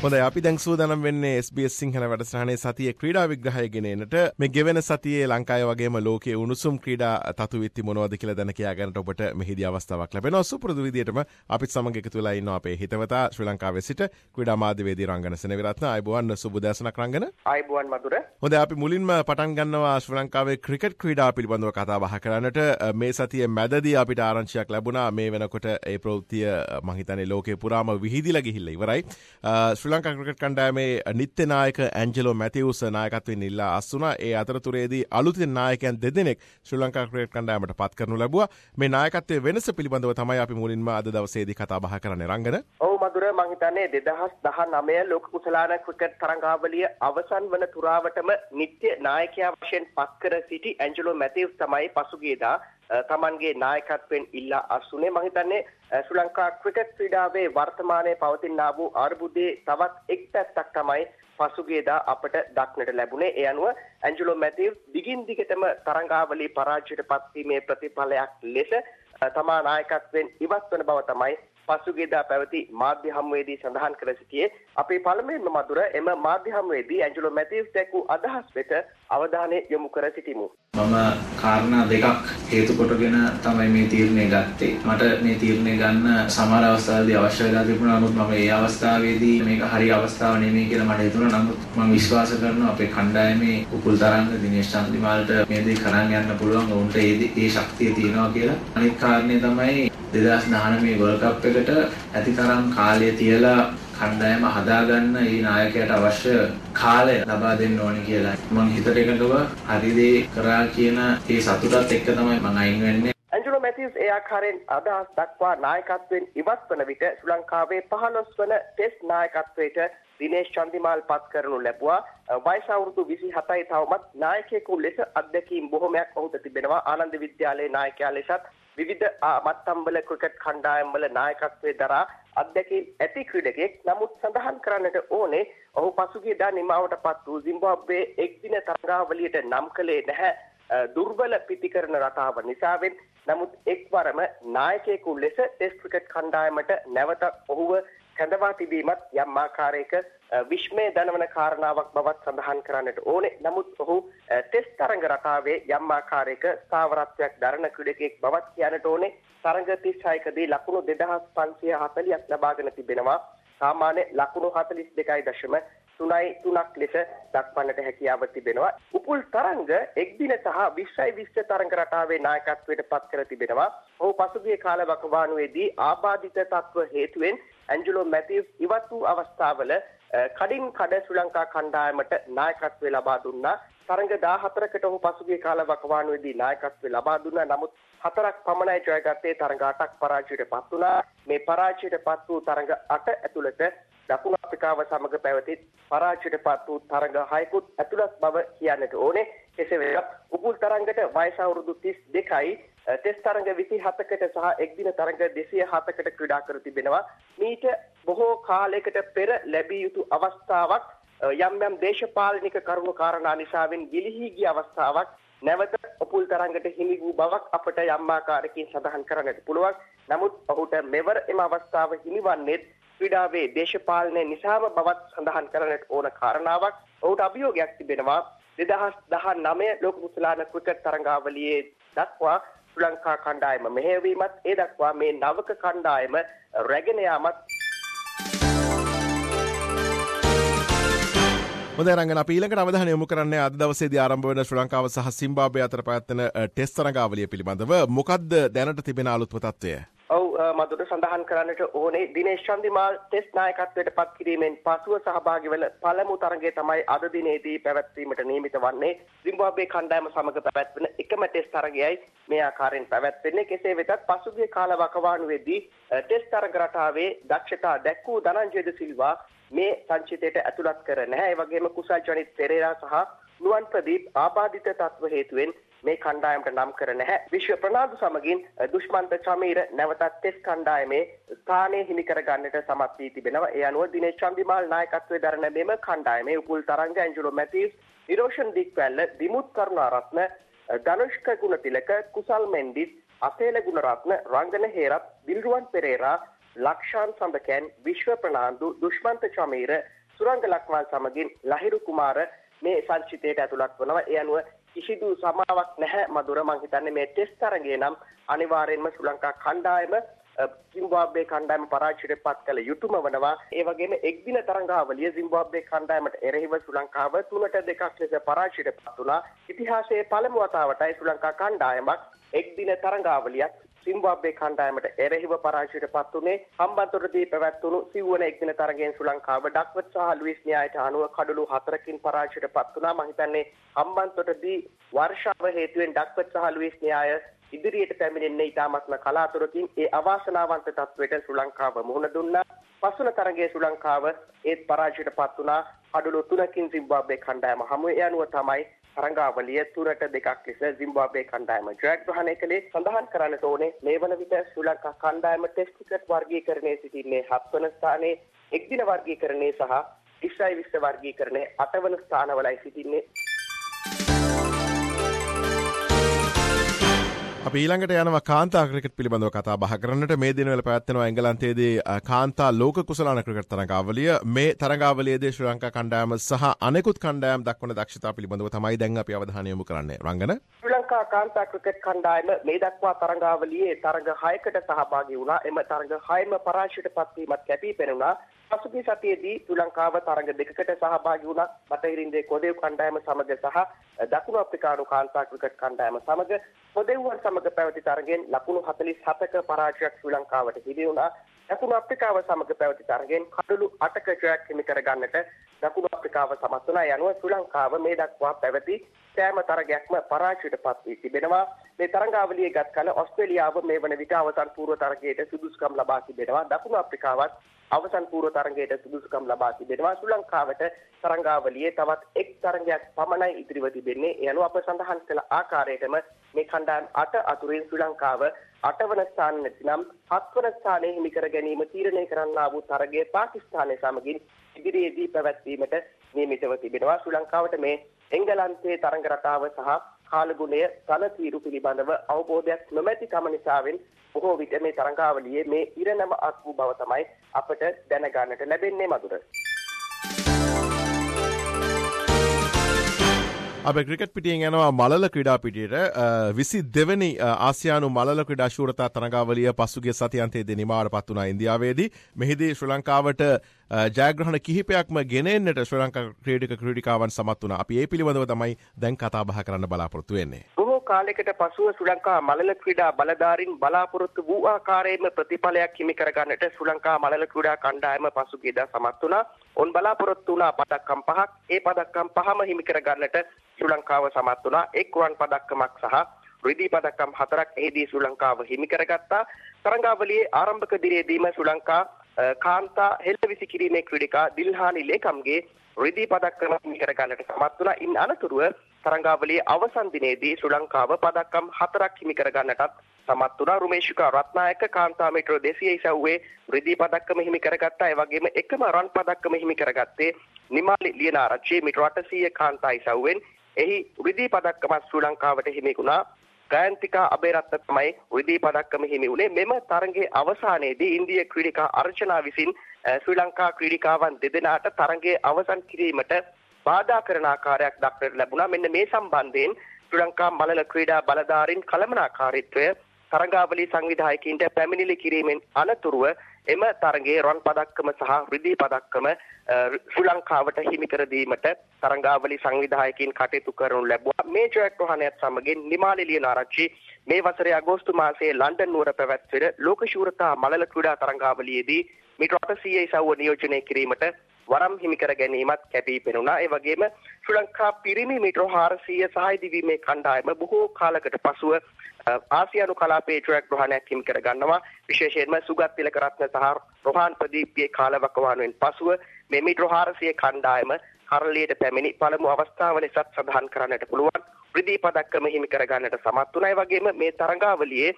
හොඳයි අපි දැන් සූදානම් වෙන්නේ SBS සිංහල වැඩසටහනේ සතියේ ක්‍රීඩා විග්‍රහය ගෙනෙන්නට. මේ ගෙවෙන සතියේ ලංකාවේ වගේම ලෝකයේ උණුසුම් ක්‍රීඩා තතුවිත්ති මොනවද කියලා දැන කියා ගන්නට ඔබට මෙහිදී අවස්ථාවක් ලැබෙනවා. සුපුරුදු විදියටම අපිත් සමග එකතු වෙලා ඉන්නවා අපේ හිතවතා ශ්‍රී ලංකාවේ සිට ක්‍රීඩා මාධ්‍යවේදී රංගන සෙනවිරත්න. ආයුබෝවන් සුබ දැසනක් රංගන. ආයුබෝවන් මధుර. හොඳයි අපි මුලින්ම පටන් ගන්නවා ශ්‍රී ලංකාවේ ක්‍රිකට් ක්‍රීඩා පිළිබඳව කතා බහ කරන්නට. මේ සතියේ මැදදී අපිට ආරංචියක් ලැබුණා. මේ වෙනකොට ඒ ප්‍රවෘත්තිය මම හිතන්නේ ලෝකේ පුරාම විහිදිලා ගිහිල්ලා ඉවරයි. ශ්‍රී ලංකා ක්‍රිකට් කණ්ඩායමේ නිත්‍ය නායක ඇන්ජලෝ මැතිව්ස් නායකත්වයෙන් ඉල්ලා අස්ුණා. ඒ අතරතුරේදී අලුතින් නායකයන් දෙදෙනෙක් ශ්‍රී ලංකා ක්‍රිකට් කණ්ඩායමට පත් කරනු ලැබුවා. මේ නායකත්වයේ වෙනස පිළිබඳව තමයි අපි මුලින්ම අද දවසේදී කතා බහ කරන්නේ රංගන. ඔව් මధుර මම හිතන්නේ 2019 ලෝක කුසලාන ක්‍රිකට් තරඟාවලිය අවසන් වන තුරාවටම නිත්‍ය නායකයා වශයෙන් පත් කර සිටි ඇන්ජලෝ මැතිව්ස් තමයි පසුගියදා තමන්ගේ නායකත්වයෙන් ඉල්ලා අස්ුනේ. මම හිතන්නේ ශ්‍රී ලංකා ක්‍රිකට් ක්‍රීඩාවේ වර්තමානයේ පවතිනා වූ අර්බුදයේ තවත් එක් පැත්තක් තමයි පසුගියදා අපට දක්නට ලැබුණේ. ඒ අනුව ඇන්ජලෝ මැතිව්ස් දිගින් දිගටම තරඟාවලිය පරාජයට පත්වීමේ ප්‍රතිඵලයක් ලෙස තමා නායකත්වයෙන් ඉවත් වන බව තමයි පසුගියදා පැවති මාධ්‍ය හමුවේදී සඳහන් කර සිටියේ. අපි පළමුවෙන්ම මధుර එම මාධ්‍ය හමුවේදී ඇන්ජලෝ මැතිව්ස් දැක්වූ අදහස් වෙත අවධානය යොමු කර සිටිමු. මම කාරණා දෙකක් හේතු කොටගෙන තමයි මේ තීරණය ගත්තේ. මට මේ තීරණය ගන්න සමහර අවස්ථාවලදී අවශ්‍ය වෙලා තිබුණා. නමුත් මම ඒ අවස්ථාවේදී මේක හරි අවස්ථාවක් නෙමෙයි කියලා මට හිතුණා. නමුත් මම විශ්වාස කරනවා අපේ කණ්ඩායමේ උපුල් තරංග දිනේෂ් චන්දිමාල්ට මේ දේ කරන්න යන්න පුළුවන්. උන්ට ඒ ශක්තිය තියෙනවා කියලා. අනිත් කාරණේ තමයි 2019 වර්ල්ඩ් කප් එකට ඇතිතරම් කාලය තියලා කණ්ඩායම හදාගන්න මේ නායකයාට අවශ්‍ය කාලය ලබා දෙන්න ඕනේ කියලා. මම හිතට එකඟව හරි දේ කරා කියන ඒ සතුටත් එක්ක තමයි මම අයින් වෙන්නේ. ඇන්ජලෝ මැතිව්ස් ඒ ආකාරයෙන් අදහස් දක්වා නායකත්වයෙන් ඉවත් වන විට ශ්‍රී ලංකාවේ 15 වන ටෙස්ට් නායකත්වයට දිනේෂ් චන්දිමාල් පත් කරනු ලැබුවා. වයස අවුරුදු 27යි තවමත් නායකයෙකු ලෙස අත්දැකීම් බොහොමයක් ඔහුට තිබෙනවා. ආනන්ද විද්‍යාලයේ නායකයා ලෙසත් විවිධ මට්ටම්වල ක්‍රිකට් කණ්ඩායම්වල නායකත්වයේ දරා අත්දැකීම් ඇති ක්‍රීඩකෙක්. නමුත් සඳහන් කරන්නට ඕනේ ඔහු පසුගියදා නිමාවටපත් වූ සිම්බාබ්වේ එක්දින තරඟාවලියට නම් කළේ නැහැ දුර්වල පිටිකරන රටාව නිසාවෙන්. නමුත් එක්වරම නායකයෙකු ලෙස ටෙස්ට් ක්‍රිකට් කණ්ඩායමට නැවත ඔහුව කැඳවා තිබීමත් යම් ආකාරයක විශ්මය දනවන කාරණාවක් බවත් සඳහන් කරන්නට ඕනේ. නමුත් ඔහු ටෙස්ට් තරඟ රටාවේ යම් ආකාරයක ස්ථාවරත්වයක් දරන ක්‍රීඩකයෙක් බවත් කියන්නට ඕනේ. තරඟ 36කදී ලකුණු 2540ක් ලබාගෙන තිබෙනවා. සාමාන්‍ය ලකුණු 42.3ක් ලෙස දක්වන්නට හැකියාව තිබෙනවා. උපුල් තරංග එක්දින සහ 2020 තරඟ රටාවේ නායකත්වයට පත් කර තිබෙනවා. ඔහු පසුගිය කාල වකවානුවේදී ආබාධිත තත්ත්ව හේතුවෙන් ඇන්ජලෝ මැතිව්ස් ඉවත් වූ අවස්ථාවල කඩින් කඩ ශ්‍රී ලංකා කණ්ඩායමට නායකත්වය ලබා දුන්නා. තරඟ 14කට ඔහු පසුගිය කාල වකවානුවේදී නායකත්වය ලබා දුන්නා. නමුත් 4ක් පමණයි ජයගත්තේ. තරඟ 8ක් පරාජයට පත් වුණා. මේ පරාජයට පත් වූ තරඟ 8 ඇතුළත දකුණු අප්‍රිකාව සමග පැවති පරාජයට පත් වූ තරඟ 6කුත් ඇතුළත් බව කියන්නට ඕනේ. කෙසේ වෙතත් උපුල් තරඟට වයස අවුරුදු 32යි. ටෙස්ට් තරඟ 27කට සහ එක්දින තරඟ 207කට ක්‍රීඩා කර තිබෙනවා. මීට බොහෝ කාලයකට පෙර ලැබිය යුතු අවස්ථාවක් යම් යම් දේශපාලනික කරුණු කාරණා නිසාවෙන් ගිලිහි ගිය අවස්ථාවක් නැවත උපුල් තරඟට හිමි වූ බවක් අපට යම් ආකාරයකින් සඳහන් කරන්නට පුළුවන්. නමුත් ඔහුට මෙවර එම අවස්ථාව හිමිවන්නේ ක්‍රීඩාවේ දේශපාලනය නිසාම බවත් සඳහන් කරන්නට ඕන කාරණාවක්. ඔහුට අභියෝගයක් තිබෙනවා 2019 ලෝක කුසලාන ක්‍රිකට් තරඟාවලියේ දක්වා ශ්‍රී ලංකා කණ්ඩායම මෙහෙයවීමත් ඒ දක්වා මේ නවක කණ්ඩායම රැගෙන යාමත්. හොඳයි රංගන අපි ඊළඟට අවධානය යොමු කරන්නේ අද දවසේදී ආරම්භ වෙන ශ්‍රී ලංකාව සහ සිම්බාබ්වේ අතර පැවැත්වෙන ටෙස්ට් තරඟාවලිය පිළිබඳව මොකද්ද දැනට තිබෙන අලුත්ම තත්ත්වය? ඔව් මధుර සඳහන් කරන්නට ඕනේ දිනේෂ් චන්දිමාල් ටෙස්ට් නායකත්වයට පත් කිරීමෙන් පසුව සහභාගී වන පළමු තරඟය තමයි අද දිනේදී පැවැත්වීමට නියමිත වන්නේ. සිම්බාබ්වේ කණ්ඩායම සමග පැවැත්වෙන එකම ටෙස්ට් තරඟයයි මේ ආකාරයෙන් පැවැත්වෙන්නේ. කෙසේ වෙතත් පසුගිය කාල වකවානුවේදී ටෙස්ට් තරඟ රටාවේ දක්ෂතා දැක්වූ ධනංජය ද සිල්වා මේ සංචිතයට ඇතුළත් කර නැහැ. ඒ වගේම කුසල් ජනිත් පෙරේරා සහ නුවන් ප්‍රදීප් ආබාධිත තත්ත්ව හේතුවෙන් මේ කණ්ඩායමට නම් කර නැහැ. විශ්ව ප්‍රනාන්දු සමගින් දුෂ්මන්ත චමීර නැවතත් ටෙස්ට් කණ්ඩායමේ ස්ථානය හිමි කර ගන්නට සමත් වී තිබෙනවා. ඒ අනුව දිනේෂ් චන්දිමාල් නායකත්වයේ දරන මෙම කණ්ඩායමේ උපුල් තරංග ඇන්ජලෝ මැතිව්ස්, නිරෝෂන් දික්වැල්ල, දිමුත් කරුණාරත්න, ධනුෂ්ක ගුණතිලක, කුසල් මෙන්ඩිස්, අසේල ගුණරත්න, රංගන හේරත්, දිල්රුවන් පෙරේරා, ලක්ෂාන් සඳකෑන් විශ්ව ප්‍රනාන්දු දුෂ්මන්ත චමීර සුරංග ලක්මාල් සමගින් ලහිරු කුමාර මේ සංචිතයට ඇතුළත් වනවා. ඒ අනුව කිසිදු සමාවක් නැහැ මధుර. මං හිතන්නේ මේ ටෙස්ට් තරගයේ නම් අනිවාර්යෙන්ම ශ්‍රී ලංකා කණ්ඩායම සිම්බාබ්වේ කණ්ඩායම පරාජයට පත් කළ යුතුම වනවා. ඒ වගේම එක්දින තරඟාවලිය සිම්බාබ්වේ කණ්ඩායමට එරෙහිව ශ්‍රී ලංකාව 3-2 ලෙස පරාජයට පත් වුණා. ඉතිහාසයේ පළමු වතාවටයි ශ්‍රී ලංකා කණ්ඩායමක් එක්දින තරඟාවලියක් සිම්බාබ්වේ කණ්ඩායමට එරෙහිව පරාජයට පත් වුණේ. හම්බන්තොටදී පැවැත්වුණු සිව්වන එක්දින තරගයෙන් ශ්‍රී ලංකාව ඩක්වර්ත් සහ ලුයිස් න්‍යායට අනුව කඩලු 4කින් පරාජයට පත් වුණා. මම හිතන්නේ හම්බන්තොටදී වර්ෂාව හේතුවෙන් ඩක්වර්ත් සහ ලුයිස් න්‍යාය ඉදිරියට පැමිණෙන්නේ ඉතාමත්ම කලාතුරකින්. ඒ අවාසනාවන්ත තත්වයට ශ්‍රී ලංකාව මුහුණ දුන්නා. පස්වන තරගයේ ශ්‍රී ලංකාව ඒත් පරාජයට පත් වුණා. කඩලු 3කින් සිම්බාබ්වේ කණ්ඩායම හමුවේ. ඒ අනුව තමයි තරඟාවලිය 3-2 ලෙස සිම්බාබ්වේ කණ්ඩායම ජයග්‍රහණය කළේ. සඳහන් කරන්නට ඕනේ මේ වන විට ශ්‍රී ලංකා කණ්ඩායම ටෙස්ට් ක්‍රිකට් වර්ගීකරණයේ සිටින්නේ 7 වන ස්ථානයේ, එක්දින වර්ගීකරණයේ සහ 20 වර්ගීකරණයේ 8 වන ස්ථානවලයි සිටින්නේ. අපි ඊළඟට යනවා කාන්තා ක්‍රිකට් පිළිබඳව කතා බහ කරන්නට. මේ දිනවල පැවැත්වෙනවා එංගලන්තයේදී කාන්තා ලෝක කුසලාන ක්‍රිකට් තරඟාවලිය. මේ තරඟාවලියේදී ශ්‍රී ලංකා කණ්ඩායම සහ අනෙකුත් කණ්ඩායම් දක්වන දක්ෂතා පිළිබඳව තමයි දැන් අපි අවධානය යොමු කරන්නේ. රංගන ශ්‍රී ලංකා කාන්තා ක්‍රිකට් කණ්ඩායම මේ දක්වා තරඟාවලියේ තරඟ 6කට සහභාගී වුණා. එම තරඟ 6ම පරාජයට පත්වීමත් කැපී පෙනුණා. පසුගිය සතියේදී ශ්‍රී ලංකාව තරඟ 2කට සහභාගී වුණා. බටහිරින්දේ කොදෙව් කණ්ඩායම සමග සහ දකුණු අප්‍රිකානු කාන්තා ක්‍රිකට් කණ්ඩායම සමග. කොදෙව්වන් සමග පැවති තරගෙන් ලකුණු 47ක පරාජයක් ශ්‍රී ලංකාවට හිමි වුණා. දකුණු අප්‍රිකාව සමග පැවති තරගෙන් කඩලු 8ක ජයක් හිමි කර ගන්නට දකුණු අප්‍රිකාව සමත් වුණා. ඒ අනුව ශ්‍රී ලංකාව මේ දක්වා පැවති සෑම තරගයක්ම පරාජයට පත් වී තිබෙනවා. මේ තරඟාවලියේ ගත් කල ඔස්ට්‍රේලියාව මේ වන විට අවසන් පූර්ව තරගයට සුදුසුකම් ලබා තිබෙනවා. දකුණු අප්‍රිකාවත් අවසන් පූර්ව තරගයට සුදුසුකම් ලබා තිබෙනවා. ශ්‍රී ලංකාවට තරඟාවලියේ තවත් එක් තරගයක් පමණයි ඉතිරිව තිබෙන්නේ. ඒ අනුව අප සඳහන් කළ ආකාරයටම මේ කණ්ඩායම් 8 අතුරින් ශ්‍රී ලංකාව 8 වන ස්ථානයේ නැතිනම් 7 වන ස්ථානයේ හිමි කර ගැනීම තීරණය කරන්නා වූ තරගයේ පාකිස්තානය සමගින් ඉදිරියේදී පැවැත්වීමට නියමිතව තිබෙනවා. ශ්‍රී ලංකාවට මේ එංගලන්තයේ තරඟ රටාව සහ කාලගුණය තනතිරු පිළිබඳව අවබෝධයක් නොමැති කම නිසාවෙන් බොහෝ විට මේ තරඟාවලියේ මේ ඉරණම අත් වූ බව තමයි අපට දැනගන්නට ලැබෙන්නේ මధుර. අප ක්‍රිකට් පිටියෙන් යනවා මලල ක්‍රීඩා පිටියට. 22 වෙනි ආසියානු මලල ක්‍රීඩා ශූරතා තරඟාවලිය පසුගිය සතියන්තයේදී නිමාවට පත් වුණා ඉන්දියාවේදී. මෙහිදී ශ්‍රී ලංකාවට ජයග්‍රහණ කිහිපයක්ම ගෙන එන්නට ශ්‍රී ලංකා ක්‍රීඩිකාවන් සමත් වුණා. අපි ඒ පිළිබඳව තමයි දැන් කතා බහ කරන්න බලාපොරොත්තු වෙන්නේ. බොහෝ කාලයකට පසුව ශ්‍රී ලංකා මලල ක්‍රීඩා බලධාරීන් බලාපොරොත්තු වූ ආකාරයෙන්ම ප්‍රතිඵලයක් හිමි කර ගන්නට ශ්‍රී ලංකා මලල ක්‍රීඩා කණ්ඩායම පසුගියදා සමත් වුණා. ඔවුන් බලාපොරොත්තු වුණා පදක්කම් 5ක්. ඒ පදක්කම් 5ම හිමි කර ගන්නට ශ්‍රී ලංකාව සමත් වුණා. එක් රුවන් පදක්කමක් සහ රිදී පදක්කම් 4ක් එහිදී ශ්‍රී ලංකාව හිමි කරගත්තා. තරඟාවලියේ ආරම්භක දිනේදීම ශ්‍රී ලංකා කාන්තා හෙළවිසි කිරීමේ ක්‍රීඩිකා දිල්හානි ලේකම්ගේ රිදී පදක්කම හිමි කර ගන්නට සමත් වුණා. ඉන් අනතුරුව තරඟාවලියේ අවසන් දිනේදී ශ්‍රී ලංකාව පදක්කම් 4ක් හිමි කර ගන්නටත් සමත් වුණා. රුමේෂිකා රත්නායක කාන්තා මීටර 200 ඉසව්වේ රිදී පදක්කම හිමි කරගත්තා. ඒ වගේම එකම රන් පදක්කම හිමි කරගත්තේ නිමාලි ලියනාරච්චි මීටර 800 කාන්තා ඉසව්වෙන්. එහි රිදී පදක්කම ශ්‍රී ලංකාවට හිමි වුණා. ගයන්තිකා අබේරත්න තමයි රිදී පදක්කම හිමි වුණේ. මෙම තරගයේ අවසානයේදී ඉන්දිය ක්‍රීඩිකා අර්චනා විසින් ශ්‍රී ලංකා ක්‍රීඩිකාවන් දෙදෙනාට තරගයේ අවසන් කිරීමට බාධා කරන ආකාරයක් දක්නට ලැබුණා. මෙන්න මේ සම්බන්ධයෙන් ශ්‍රී ලංකා මලල ක්‍රීඩා බලධාරීන් කළමනාකාරීත්වය තරඟාවලි සංවිධායකින්ට පැමිණිලි කිරීමෙන් අනතුරුව එම තරගයේ රන් පදක්කම සහ රිදී පදක්කම ශ්‍රී ලංකාවට හිමි කර දීමට තරඟාවලි සංවිධායකින් කටයුතු කරනු ලැබුවා. මේ ජයග්‍රහණයත් සමගින් නිමාලි ලියනාරච්චි මේ වසරේ අගෝස්තු මාසයේ ලන්ඩන් නුවර පැවැත්වෙන ලෝක ශූරතා මලල ක්‍රීඩා තරඟාවලියේදී මීටර 800 ඉසව්ව නියෝජනය කිරීමට වරම් හිමි කර ගැනීමත් කැපී පෙනුණා. ඒ වගේම ශ්‍රී ලංකා පිරිමි මීටර 400 සහාය දිවීමේ කණ්ඩායම බොහෝ කාලයකට පසුව ආසියානු කලාපයේ ජයග්‍රහණයක් හිමි කර ගන්නවා. විශේෂයෙන්ම සුගත් තිලකරත්න සහ රොහාන් ප්‍රදීප්ගේ කාලවකවානුවෙන් පසුව මේ මීටර 400 කණ්ඩායම කරලියට පැමිණි පළමු අවස්ථාව ලෙසත් සඳහන් කරන්නට පුළුවන්. රිදී පදක්කම හිමි කර ගන්නට සමත් වුණා. ඒ වගේම මේ තරඟාවලියේ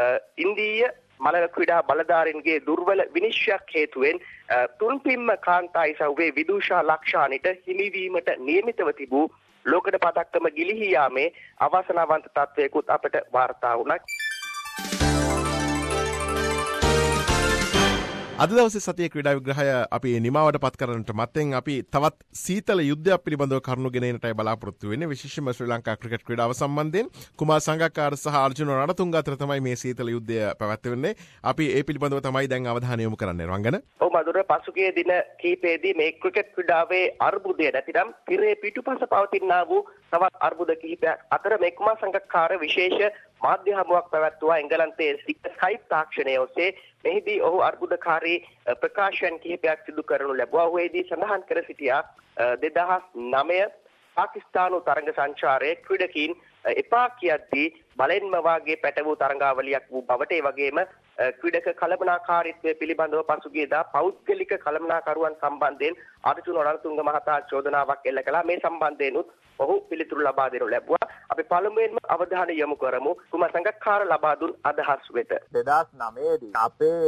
ඉන්දීය මලල ක්‍රීඩා බලධාරීන්ගේ දුර්වල විනිශ්චයක් හේතුවෙන් තුන්පින්ම කාන්තා ඉසව්වේ විදුෂා ලක්ෂානිට හිමිවීමට නියමිතව තිබූ ලෝකඩ පදක්කම ගිලිහී යාමේ අවාසනාවන්ත තත්වයකුත් අපට වාර්තා වුණා. අද දවසේ සතියේ ක්‍රීඩා විග්‍රහය අපි නිමාවට පත් කරන්නට මත්තෙන් අපි තවත් සීතල යුද්ධයක් පිළිබඳව කරුණු ගෙන එන්නටයි බලාපොරොත්තු වෙන්නේ. විශේෂයෙන්ම ශ්‍රී ලංකා ක්‍රිකට් ක්‍රීඩාව සම්බන්ධයෙන් කුමාර් සංගක්කාර සහ අර්ජුන රණතුංග අතර තමයි මේ සීතල යුද්ධය පැවැත්වෙන්නේ. අපි ඒ පිළිබඳව තමයි දැන් අවධානය යොමු කරන්නේ. රංගන. ඔව් මధుර, පසුගිය දින කිහිපයේදී මේ ක්‍රිකට් ක්‍රීඩාවේ අර්බුදය නැතිනම් තිරේ පිටුපස පවතිනා වූ තවත් අර්බුද කිහිපයක් අතර මේ කුමාර් සංගක්කාර විශේෂ මාධ්‍ය හමුවක් පැවැත්වුවා එංගලන්තයේ ස්කයිප් තාක්ෂණය ඔස්සේ. මෙහිදී ඔහු අර්බුදකාරී ප්‍රකාශයන් කිහිපයක් සිදු කරනු ලැබුවා. ඔහු එහිදී සඳහන් කර සිටියා 2009 පාකිස්තානු තරඟ සංචාරයේ ක්‍රීඩකීන් එපා කියද්දී බලෙන්ම වාගේ පැටවූ තරඟාවලියක් වූ බවට, ඒ වගේම ක්‍රීඩක කළමනාකාරීත්වය පිළිබඳව පසුගියදා පෞද්ගලික කළමනාකරුවන් සම්බන්ධයෙන් අර්ජුන රණතුංග මහතා චෝදනාවක් එල්ල කළා. මේ සම්බන්ධයෙන් ඔහු පිළිතුරු ලබා දෙනු ලැබුවා. අපි පළමුවෙන්ම අවධානය යොමු කරමු කුමාර් සංගක්කාර ලබා දුන් අදහස් වෙත. 2009 දී අපේ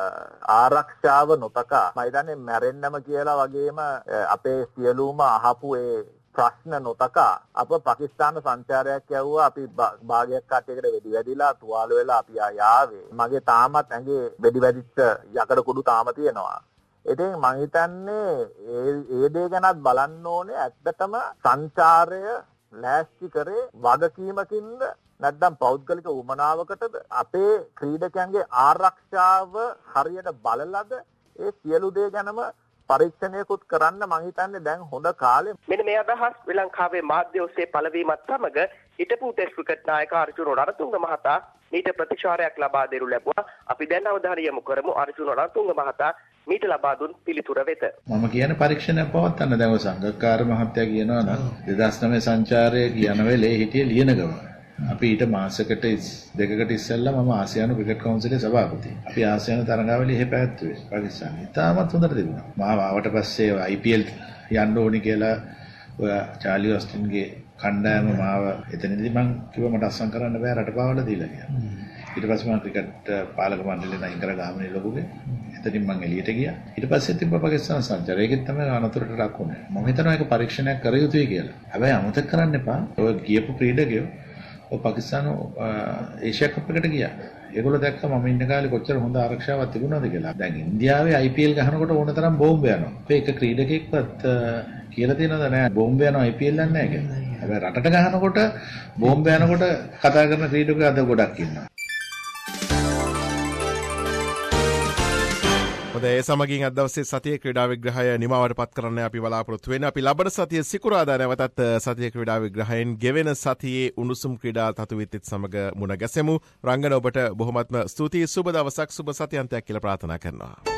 ආරක්ෂාව නොතකා මම හිතන්නේ මැරෙන්නම කියලා වගේම අපේ සියලුම අහපු ඒ ප්‍රශ්න නොතකා අප පාකිස්තාන සංචාරයක් යවුවා. අපි භාගයක් කට්ටියකට වෙඩි වැදිලා තුවාල වෙලා අපි ආවේ. මගේ තාමත් ඇඟේ වෙඩි වැදිච්ච යකඩ කුඩු තාම තියෙනවා. ඉතින් මම හිතන්නේ ඒ දේ ගැනත් බලන්න ඕනේ. ඇත්තටම සංචාරය ලෑස්ති කරේ වගකීමකින්ද නැත්නම් පෞද්ගලික උමනාවකටද? අපේ ක්‍රීඩකයන්ගේ ආරක්ෂාව හරියට බලලද? ඒ සියලු දේ ගැනම පරීක්ෂණයකුත් කරන්න මම හිතන්නේ දැන් හොඳ කාලේ. මෙන්න මේ අදහස් ශ්‍රී ලංකාවේ මාධ්‍ය ඔස්සේ පළවීමත් සමග හිටපු ටෙස්ට් ක්‍රිකට් නායක අර්ජුන රණතුංග මහතා මීට ප්‍රතිචාරයක් ලබා දෙනු ලැබුවා. අපි දැන් අවධානය යොමු කරමු අර්ජුන රණතුංග මහතා මීට ලබා දුන් පිළිතුර වෙත. මම කියන පරීක්ෂණයක් පවත්වන්න දැන් ඔය සංගක්කාර මහත්තයා කියනවා නම් 2009 සංචාරයේ කියන වෙලේ හිටියේ ලියනගම. අපි ඊට මාසයකට දෙකකට ඉස්සෙල්ලා මම ආසියානු ක්‍රිකට් කවුන්සිලේ සභාපති. අපි ආසියානු තරඟාවලිය එහෙ පැවැත්වුවේ පාකිස්තානයේ. තාමත් හොඳට තිබුණා. මාව ආවට පස්සේ IPL යන්න ඕනි කියලා ඔය චාලි ඔස්ටින්ගේ කණ්ඩායම මාව එතනදී මං කිව්වා මට අස්සම් කරන්න බෑ රටපාවල දීලා කියලා. ඊට පස්සේ මම ක්‍රිකට් පාලක මණ්ඩලයෙන් අයින් කරලා ගාමිණී ලොකුගේ එතනින් මං එළියට ගියා. ඊට පස්සේ තිබ්බ පාකිස්තාන සංචාරය. ඒකෙත් තමයි අනතුරට ලකුණේ. මම හිතනවා ඒක පරීක්ෂණයක් කර යුතුයි කියලා. හැබැයි අමතක කරන්න එපා. ඔය ගියපු ක්‍රීඩකයෝ ඔය පාකිස්තාන ඒෂියා කප් එකට ගියා. ඒගොල්ලෝ දැක්කා මම ඉන්න කාලේ කොච්චර හොඳ ආරක්ෂාවක් තිබුණාද කියලා. දැන් ඉන්දියාවේ IPL ගහනකොට ඕන තරම් බෝම්බ යනවා. ඒක ක්‍රීඩකෙක්වත් කියලා තියෙනවද නෑ බෝම්බ යනවා IPL යන්නේ නැහැ කියලා. හැබැයි රටට ගහනකොට බෝම්බ යනකොට කතා කරන ක්‍රීඩකයෝ අද ගොඩක් ඉන්නවා. ඒ සමගින් අද දවසේ සතියේ ක්‍රීඩා විග්‍රහය නිමාවට පත් කරන්න අපි බලාපොරොත්තු වෙන්නේ. අපි ලබන සතියේ සිකුරාදා නැවතත් සතියේ ක්‍රීඩා විග්‍රහයෙන් ගෙවෙන සතියේ උණුසුම් ක්‍රීඩා තතුවිත්තිත් සමග මුණ ගැසෙමු. රංගන ඔබට බොහොමත්ම ස්තුතියි. සුබ දවසක් සුබ සතියන්තයක් කියලා ප්‍රාර්ථනා කරනවා.